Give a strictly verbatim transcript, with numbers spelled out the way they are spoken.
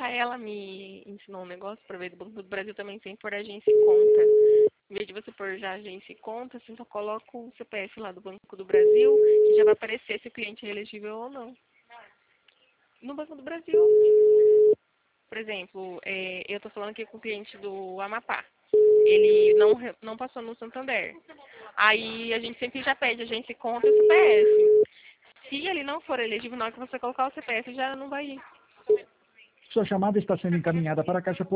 Micaela me ensinou um negócio para ver do Banco do Brasil também sem pôr agência e conta. Em vez de você pôr já agência e conta, você só coloca o C P F lá do Banco do Brasil, que já vai aparecer se o cliente é elegível ou não. No Banco do Brasil. Por exemplo, é, eu estou falando aqui com o cliente do Amapá. Ele não, não passou no Santander. Aí a gente sempre já pede agência e conta e o C P F. Se ele não for elegível, na hora que você colocar o C P F, já não vai ir. Sua chamada está sendo encaminhada para a caixa